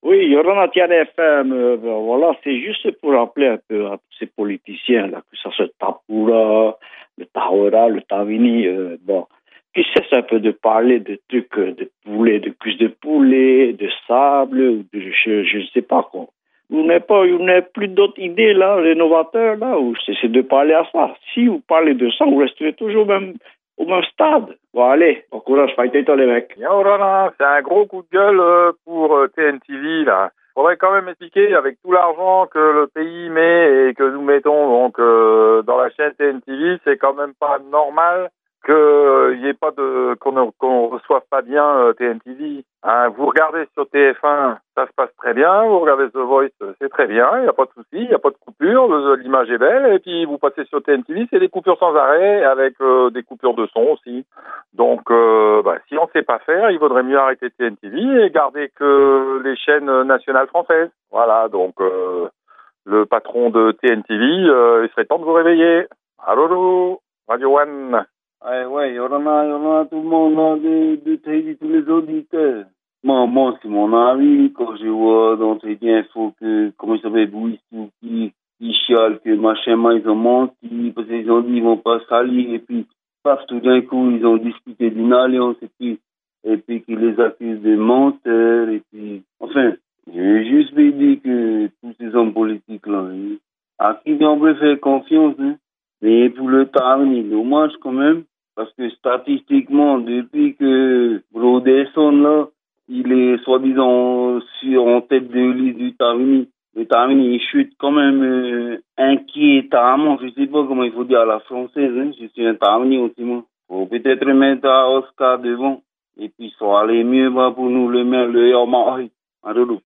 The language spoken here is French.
Oui, Yorana Tiane FM, voilà, c'est juste pour rappeler un peu à tous ces politiciens là, que ça se Tapoura, le Tawera, le Tavini, bon, qui cessent un peu de parler de trucs de poulet, de cuisses de poulet, de sable, ou de je ne sais pas quoi. Vous n'avez plus d'autres idées là, rénovateurs là, ou c'est de parler à ça. Si vous parlez de ça, vous resterez toujours même au même stade. Bon, allez, bon courage, fightez les mecs. Yorana, c'est un gros coup de gueule pour TNTV là. Faudrait quand même expliquer avec tout l'argent que le pays met et que nous mettons donc dans la chaîne TNTV, c'est quand même pas normal que y ait pas de qu'on reçoive pas bien TNTV. Hein, vous regardez sur TF1, ça se passe très bien. Vous regardez The Voice, c'est très bien. Il y a pas de souci, il y a pas de coupure, l'image est belle. Et puis vous passez sur TNTV, c'est des coupures sans arrêt avec des coupures de son aussi. Donc si on ne sait pas faire, il vaudrait mieux arrêter TNTV et garder que les chaînes nationales françaises. Voilà, donc le patron de TNTV, il serait temps de vous réveiller. Allô, Radio One. Ouais, il y en a tout le monde, là, tous les auditeurs. Moi, c'est mon avis, quand je vois dans ces infos que, comment il s'appelle, Bouissou, qui chiale, que machin, ils ont menti, parce qu'ils ont dit, ils vont pas salir, et puis, paf, tout d'un coup, ils ont discuté d'une alliance, et puis qu'ils les accusent de menteurs, et puis, enfin, je juste vais dire que tous ces hommes politiques, là, à qui on peut faire confiance, hein. Mais pour le temps, dommage quand même. Parce que statistiquement, depuis que Broderson, là, il est soi-disant en tête de liste du Tarini, le Tarini, il chute quand même inquiétamment. Je sais pas comment il faut dire à la française. Hein. Je suis un Tarini aussi, moi. Faut peut-être mettre à Oscar devant. Et puis, ça va aller mieux pour nous, le maire, le Yomari. À dodo.